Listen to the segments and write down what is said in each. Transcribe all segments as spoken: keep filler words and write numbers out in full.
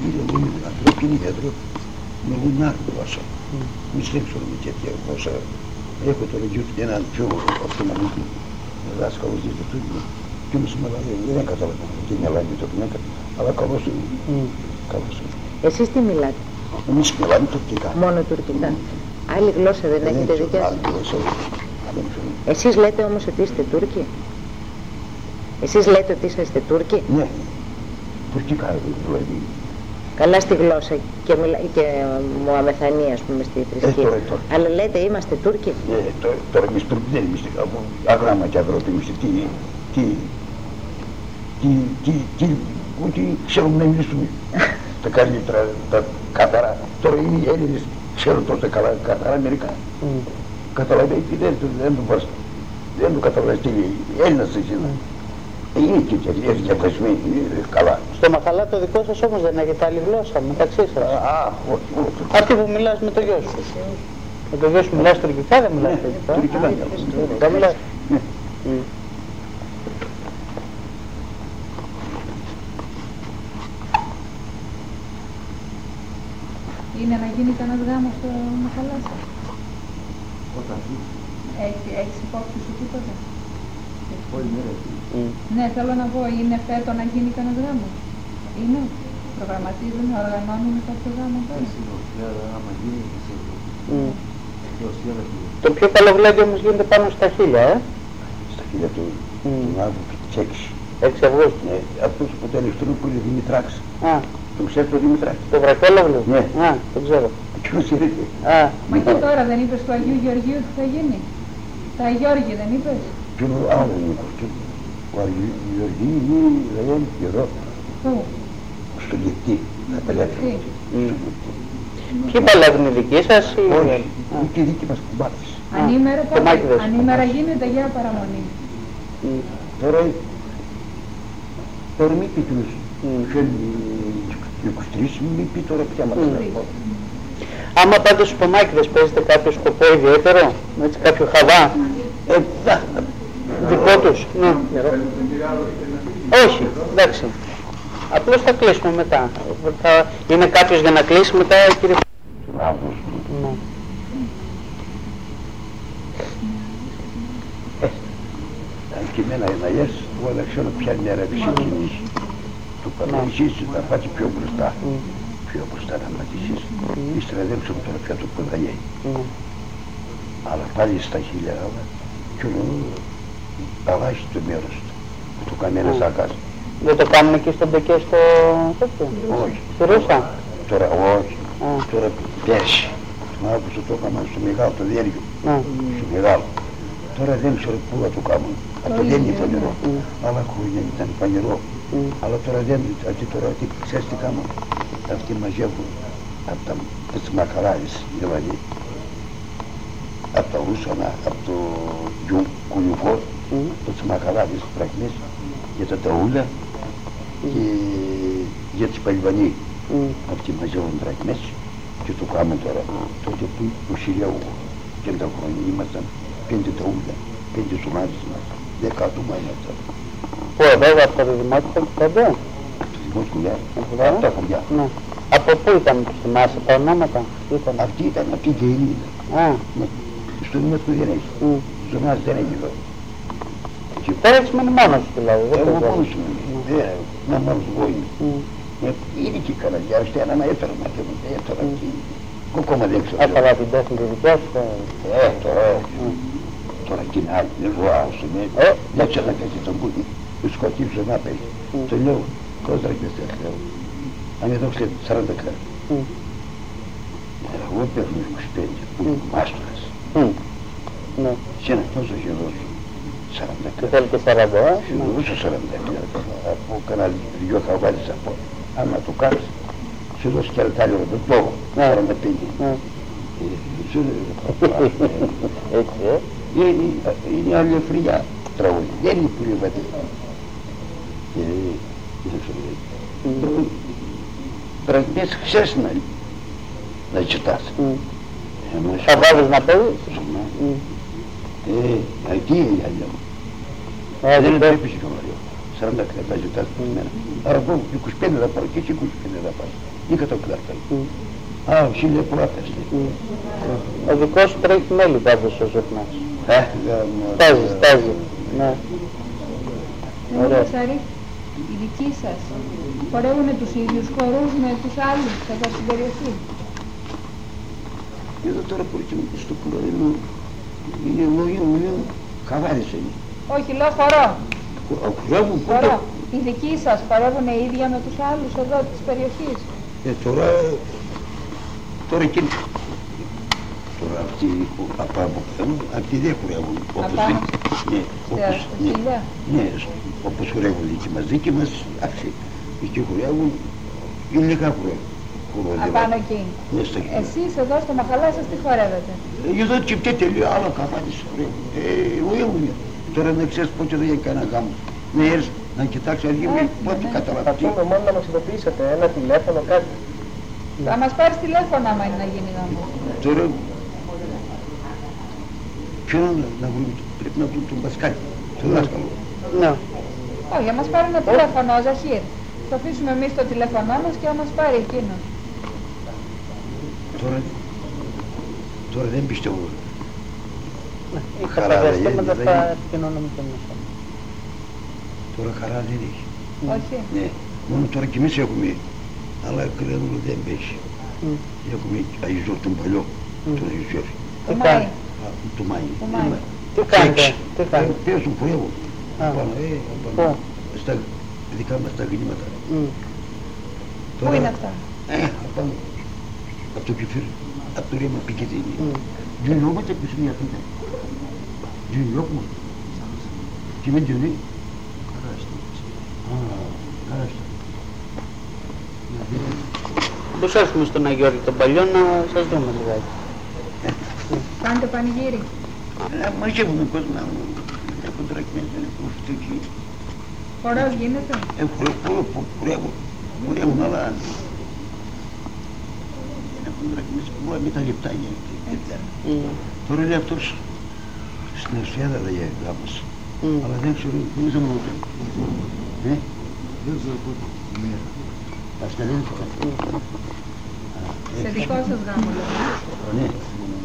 είναι ανθρώπινη γιατρό, μιλούν άλλη γλώσσα. Εμείς δεν ξέρουμε τέτοια γλώσσα. Έχω τώρα και έναν πιο αυτονομικό δάσκαλο της Τούρκου και όμως δεν καταλαβαίνω τι μελάνε το γυναίκα, αλλά καλώς είναι. Εσείς τι μιλάτε? Εμείς μιλάμε τουρκικά. Μόνο τουρκικά. Άλλη γλώσσα δεν έχετε δικές σας? Εσείς λέτε όμως ότι είστε Τούρκοι? Εσείς λέτε ότι είσαστε Τούρκοι? Ναι, τουρκικά δηλαδή. Καλά στη γλώσσα και, μιλά, και μου αμεθανεί, ας πούμε, στη θρησκεία. Ε, αλλά λέτε είμαστε Τούρκοι? Ναι, ε, τώρα, τώρα εμείς Τούρκοι δεν είμαστε αγράμμα και αγρότη, είμαστε τι, τι, τι, τι, τι, ούτε ξέρουμε να μιλήσουμε τα καλύτερα, τα καθαρά. Τώρα οι Έλληνες ξέρουν τόσο καλά, καθαρά μερικά. Mm. Καταλαβαίνει και δεν, δεν, δεν το καταλαβαίνει τι λέει, Έλληνας εσύ. Είναι και τέτοια διαβασμένη, καλά. Στο Μαχαλά το δικό σας όμως δεν έχετε άλλη γλώσσα μεταξύ σας? Α, όχι, όχι. Αυτή που μιλάς με το γιο σου. Με το γιο σου μιλάς τουρκικά, δεν μιλάς τουρκικά? Τουρκικά. Δεν μιλάς. Είναι να γίνει κανένας γάμος στο Μαχαλά σας? Έχεις υπόψη σου τίποτα? Mm. Ναι, θέλω να πω, είναι φέτο να γίνει κανένας γάμος? Είναι? Προγραμματίζουν, οργανώνουν κάποιο γάμο τώρα? Mm. Το πιο καλό βλέμμα όμως γίνεται πάνω στα χίλια, ε? Στα χίλια του Αύγουστου, τις έξι. έξι Αυγούστου. Ναι, αυτός που το ελευθερούν που είναι Δημητράκης. Α. Το ξέρεις το Δημητράκη? Το βραχόλογλου? Ναι. Α, το ξέρω. Ποιος είναι? Α. Μα και τώρα δεν είπες του Αγίου Γεωργίου τι θα γίνει? Τα Γιώργη δεν είπες? Ποιο άλλο είναι αυτό? Ο Αγίου Γεωργίου είναι εδώ. Πού? Στο Λικτή. Τα παλιάτια. Ποιοι παλεύουν οι δικοί σας? Όχι, και οι δικοί μας κουμπάτες. Ανήμερα γίνεται για παραμονή. Τώρα, τώρα μη πει τους είκοσι τρεις, μη πει τώρα πια μας. Άμα πάτε στους Πομάκηδες παίζετε κάποιο σκοπό ιδιαίτερο, έτσι κάποιο χαβά? Ε, δα. Δικό τους? Ναι. Όχι, εντάξει. Απλώς θα κλείσουμε μετά. Θα... Είναι κάποιος για να κλείσει μετά, κύριε? Ναι. Και εμένα οι μαλλιές, εγώ δεν ξέρω ποια μέρα ξεκινήσει. Το παραδεισείς να πάτε πιο μπροστά. Πιο μπροστά να ματίσεις. Ύστερα δεν ξέρω τώρα πια το ποδαλιέ. Αλλά πάλι στα χίλια άλλα. Και όλο αλλάζει το μέρος του. Που το κάνει ένας άκας. Δεν το κάνουμε και στον Τεκέ στο τέτοιο? Όχι. Στη Ρούσα? Τώρα όχι. Τώρα πέρσι. Τον Αύγουστο το έκανα στο μεγάλο το διέργιο. Στο μεγάλο. Τώρα δεν ξέρω πού θα το κάνουν. Αυτό δεν είναι φανερό. Άλλα χρόνια ήταν φανερό. Αλλά τώρα δεν είναι. Αυτοί τώρα ξέρεις τι κάνουν? Αυτοί μαζεύουν από τα μακαράδες, δηλαδή από τα Ρούσανα, από το Κουνιουκό, από τις μακαράδες πραγμές για τα ταούλα και για τις Παλιβανί. Αυτοί μαζεύουν πραγμές και το κάνουν τώρα. Τότε που ο Σιλιάου και τα χρόνια ήμασταν πέντε ταούλα, πέντε σουμάδες μας, δέκα άτομα ήμασταν. Πού εδώ, από το Δημότικο πέντε? Από το Δημότικο, ναι, από τα χωριά. Από πού ήταν, θυμάσαι τα ονόματα? Αυτή ήταν από την Κεϊνίδα. Στο Δημότικο δεν έχει. Στο Μιας δεν έχει εδώ. Τώρα έτσι μένει μόνος σου δηλαδή? Εγώ μόνος μου, δεν μόνος εγώ είμαι. Είναι και καλά διάρκεια, αλλά έφερα να θέλουν, έφερα και ακόμα δεν ξέρω. Έφερα την τέχνη τη δικιά σου? Ε, τώρα όχι. Τώρα και είναι άλλη, δεν βουάω, δεν ξέρω να κάνει τον κούτι, του σκοτήψω να παίζει. Το λέω, κόντρα και σε θέλω. Αν εδώ ξέρετε σαράντα κράτη. Εγώ παίρνω είκοσι πέντε, που είναι μάστορας. Και ένα πόσο έχει δώσει. σαράντα κράτη. Θέλει και σαράντα, ε? Όσο σαράντα κράτη. Από κανένα δυο θα βάλεις από. Άμα το κάνεις, σου δώσει και άλλο το τόγο, σαράντα πέντε. Έτσι, ε? Είναι αλληλεφριά τραγούδι, δεν είναι πολύ βατή. Πραγμές ξέρεις να κοιτάς. Θα βάζεις να παίζεις? Ε, εκεί είναι η αλληλιά μου. Δεν είναι το έπισε κομμάριο. σαράντα λεπτά ζητάς την μέρα. Άρα εγώ είκοσι πέντε θα πάρω και εσύ είκοσι πέντε θα πάρω. Ή κατοκλάρτα. Α, χίλια πολλά πες. Ο δικός σου τρέχει μέλη πάντως ο Ζουρνάς. Ε, Στάζει, στάζει. Ναι. Ωραία. Οι δικοί σας χορεύουν τους ίδιους χορούς με τους άλλους εδώ στην περιοχή? Εδώ τώρα που έρχομαι στο κουραδίνο είναι λόγια μου, χαβάρες είναι. Όχι, λέω χορό. Χορεύουν πότε? Χορό. Οι δικοί σας χορεύουν ίδια με τους άλλους εδώ της περιοχής? Ε, τώρα, τώρα και τώρα αυτοί που απάνω αυτοί δεν χορεύουν όπως Απάνω? ναι, όπως, ναι, χίλια? ναι, όπως χορεύουν δικοί μας, δικοί μας αυτοί εκεί χορεύουν υλικά χορεύουν. Απάνω εκεί. Ναι, στα εκεί. Εσείς εδώ στο μαχαλά σας τι χορεύετε? Εδώ τσιπτέ τελείω άλλο καφάτης χορεύουν. Ε, ούλοι. Τώρα να ξέρεις πότε δεν έχει κανένα γάμο. Να έρθεις να κοιτάξεις αργή μου, πότε καταλαβαίνεις. Πατούμε μόνο να μας ειδοποιήσετε, ένα τηλέφωνο, κάτι. Θα μας πάρεις τηλέφωνο άμα είναι να γίνει γάμο. Τώρα, ποιον να βρούμε, πρέπει να βρούμε τον Πασκάλη, τον δάσκαλο. Ναι. Όχι, για μας πάρει ένα τηλέφωνο, ο Ζαχύρ. Θα αφήσουμε εμείς το τηλέφωνό μας και θα μας πάρει εκείνος. Τώρα, τώρα δεν πιστεύω. Είχα τα διαστήματα θα επικοινωνούμε και εμείς. Τώρα χαρά δεν έχει. Όχι. Ναι, μόνο τώρα κι εμείς έχουμε, αλλά κρέμουλο δεν πέσει. Έχουμε αϊζό τον παλιό, τον αϊζό. Το Μάη. Το Μάη. Το Μάη. Τι κάνετε, τι κάνετε? Παίζουν χορεύουν. Πάνω, ε, πάνω. Στα δικά μας τα γνήματα. Πού είναι αυτά? Ε, απάνω. Από το κεφίρ, από το ρήμα πικετίνη. Διονιώματα που είναι αυτή. Διονιώμα. Τι με διονύ? Πώς έρθουμε στον Αγιώργη τον Παλιό να σας δούμε λιγάκι. Κάντε πανηγύρι. Μαζεύουμε κόσμο να έχουν τρακμένες, δεν έχουν φτωχοί. Χορός γίνεται? Ε, χορεύουν, χορεύουν, αλλά έχουν τρακμένες, μπορεί με τα λεπτά γίνεται. Τώρα είναι αυτός στην Αστιάδα δεν είναι γάμος, αλλά δεν ξέρω, δεν ξέρω πότε. Δεν ξέρω πότε. Αυτά δεν είναι. Σε δικό σας γάμο λέτε? Ναι.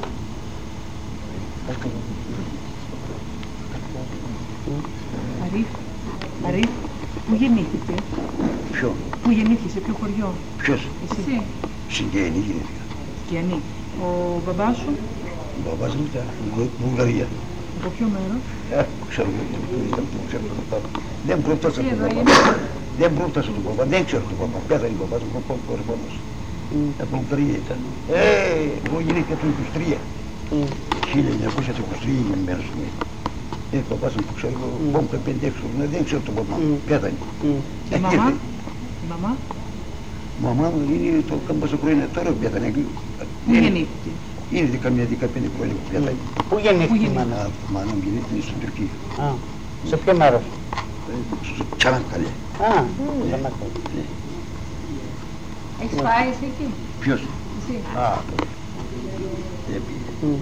Αρήφ, Αρήφ, πού γεννήθηκε? Ποιο? Πού γεννήθηκε, σε ποιο χωριό? Ποιος? Εσύ. Συγγένη γεννήθηκα. Συγγενή. Ο μπαμπάς σου? Ο μπαμπάς μου ήταν Βουλγαρία. Από ποιο μέρος? Ε, ξέρω εγώ, ξέρω το δεν πρότασα τον μπαμπά. Δεν πρότασα τον μπαμπά, δεν ξέρω τον μπαμπά. Πέθανε ο μπαμπάς μου, ο ρεπόνος. Από Βουλγαρία ήταν. Ε, εγώ γεννήθηκα το είκοσι τρία. χίλια εννιακόσια είκοσι τρία είναι η μέρος μου. Ε, ο μπαμπάς μου, ξέρω εγώ, πόμπα πέντε έξω, δεν ξέρω τον μπαμπά μου. Πέθανε. Και η μαμά? Η μαμά? Μαμά μου είναι το καμπόσο χρόνια τώρα πέθανε. Πού γεννήθηκε? Είναι καμιά δεκαπέντε χρόνια που πέθανε. Πού γεννήθηκε η μάνα? Η μάνα μου γεννήθηκε στην Τουρκία. Α, σε ποιο μέρος? Στο Τσανάκαλε. Α, Τσανάκαλε. Έχεις πάει εσύ εκεί? Ποιος? Εσύ. Α, δεν πήγε.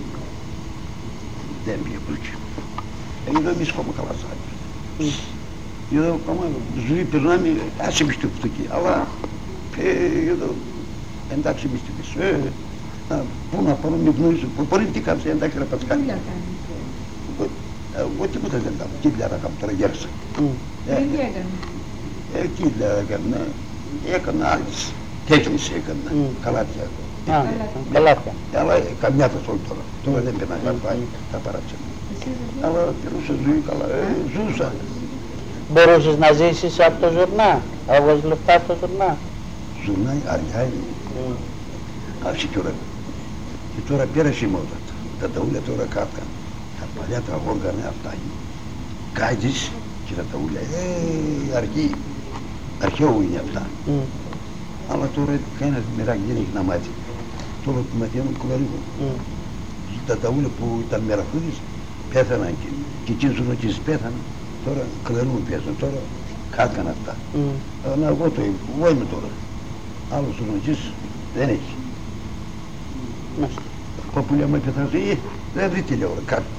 Δεν πήγε προς εκεί. Εδώ εμείς ακόμα καλά σάκια. Εδώ ακόμα ζωή περνάμε, ας εμπιστεύω εκεί, αλλά εδώ εντάξει εμπιστεύεις. Πού να πάω, με γνωρίζω, μπορεί τι κάνεις, εντάξει ρε Πασκάλη. Τι δουλειά κάνεις? Εγώ τίποτα δεν κάνω, τι δουλειά να κάνω τώρα γέρσα. Πριν τι έκανε? Εκεί δουλειά έκανα, έκανα άλλες, τέχνης έκανα, καλάτια. Α, καλάτια. Αλλά καμιά θα όλη τώρα, τώρα δεν περνάει, θα πάει, θα παράξενα. Αλλά περνούσα ζωή καλά, ζούσα. Μπορούσες να ζήσεις από το Ζουρνά, έβγαζες λεφτά από το Ζουρνά? Ζουρνά αργά είναι. Άρχισε και ώρα. Και τώρα πέρασε η μόδα. Τα ταούλια τώρα κάτω. Τα παλιά τα όργανα αυτά είναι. Κάτζεις και τα ταούλια. Ε, αρχή. Αρχαίο είναι αυτά. Αλλά τώρα κανένας μεράκι δεν έχει να μάθει. Τώρα που μαθαίνουν κολαρίγουν. Τα ταούλια που ήταν μεραχούδες πέθαναν και, και εκείνους ο νοτής πέθαναν. Τώρα κλερούν πέσαν, τώρα κάткαν αυτά. Αλλά εγώ το εγώ είμαι τώρα. Άλλος ο νοτής δεν έχει. Παπουλιά μου έπαιθαν, δεν βρει τηλεόραση, κάτι.